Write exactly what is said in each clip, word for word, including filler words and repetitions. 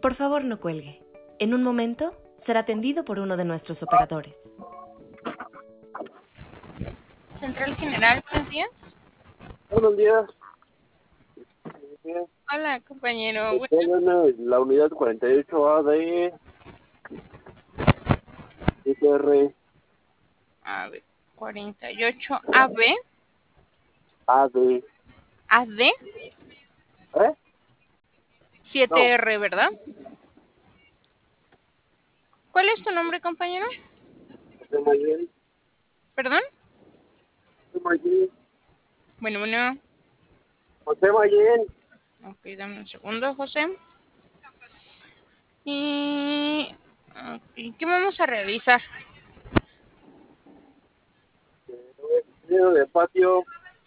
Por favor, no cuelgue. En un momento será atendido por uno de nuestros operadores. Central General, buenos días. Buenos días. Hola, compañero. Estoy en la unidad cuarenta y ocho A de S R A ver, cuarenta y ocho A B, A D. A D, ¿Eh? siete No, R, ¿verdad? ¿Cuál es tu nombre, compañero? José Mayen. ¿Perdón? José Mayen. Bueno, bueno. José Mayen. Ok, dame un segundo, José. Y... ok, ¿qué vamos a realizar? Dinero de patio.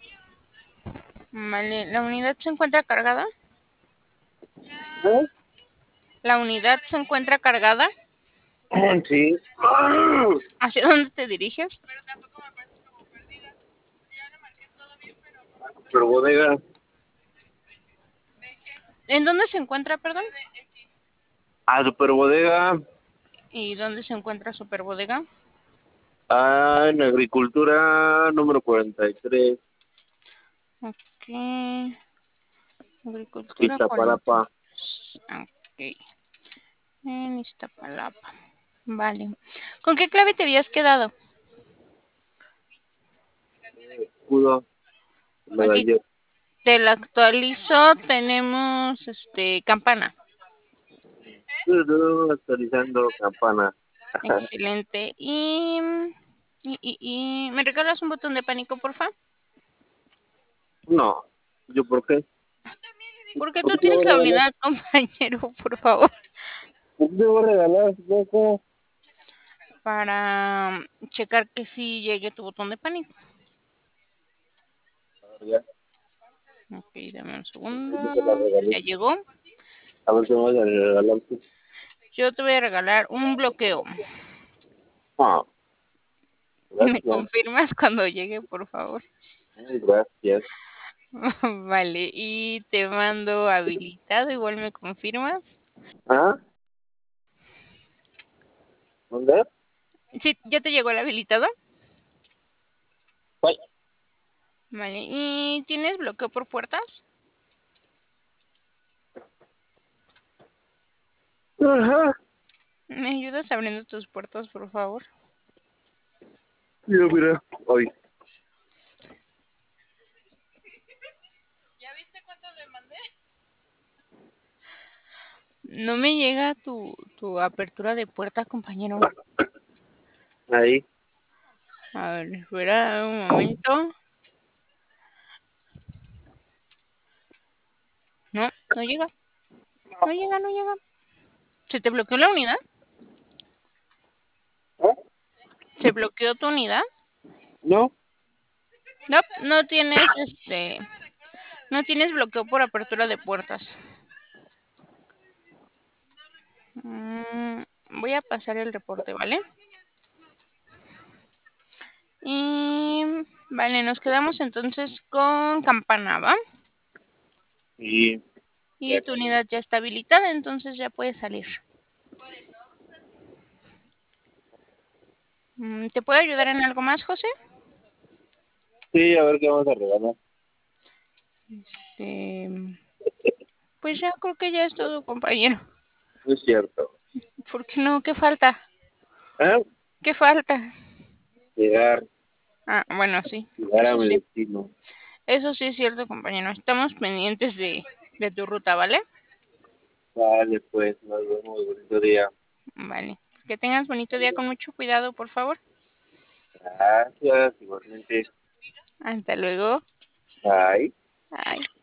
Vale, ¿la unidad se encuentra cargada? ¿Eh? ¿La unidad se encuentra cargada? Sí. ¿Hacia dónde te diriges? Pero bodega. ¿En dónde se encuentra, perdón? A super bodega. ¿Y dónde se encuentra Superbodega? Ah, en agricultura número cuarenta y tres. Ok. Agricultura cuarenta. Iztapalapa. Ok. En Iztapalapa. Vale. ¿Con qué clave te habías quedado? Escudo. Ok. Medallón. Te la actualizo. Tenemos este campana. Actualizando campana. Excelente. Y, y, y, y ¿me regalas un botón de pánico, porfa? No. ¿Yo por qué? Porque ¿Por tú qué te voy tienes a la regalar? unidad, compañero, por favor. ¿Por qué te voy a regalar, loco? Para checar que sí llegue tu botón de pánico. Ya. Ok, dame un segundo. Yo te la regalé. Ya llegó. A ver qué me vas a regalar tú. Yo te voy a regalar un bloqueo. Ah, ¿Me gracias. confirmas cuando llegue, por favor? Ay, gracias. Vale, y te mando habilitado, igual me confirmas. ¿Ah? ¿Dónde? Sí, ¿ya te llegó el habilitado? Ay. Vale, ¿y tienes bloqueo por puertas? Ajá. ¿Me ayudas abriendo tus puertas, por favor? Mira, mira. Hoy. ¿Ya viste cuánto le mandé? No me llega tu, tu apertura de puerta, compañero. Ahí. A ver, espera un momento. No, no llega. No llega, no llega. ¿Se te bloqueó la unidad? ¿Eh? ¿Se bloqueó tu unidad? ¿No? No, no tienes este, no tienes bloqueo por apertura de puertas. Mm, voy a pasar el reporte, ¿vale? Y vale, nos quedamos entonces con campana, ¿va? Y... Y tu unidad ya está habilitada, entonces ya puedes salir. Mm, ¿te puedo ayudar en algo más, José? Sí, a ver qué vamos a regalar. Este, pues ya creo que ya es todo, compañero. No es cierto. ¿Por qué no? ¿Qué falta? ¿Eh? ¿Qué falta? Llegar. Ah, bueno, sí. Llegar a Eso mi sí. destino. Eso sí es cierto, compañero. Estamos pendientes de, de tu ruta, ¿vale? Vale, pues. Nos vemos. Bonito día. Vale. Que tengas bonito día con mucho cuidado, por favor. Gracias. Igualmente. Hasta luego. Bye. Bye.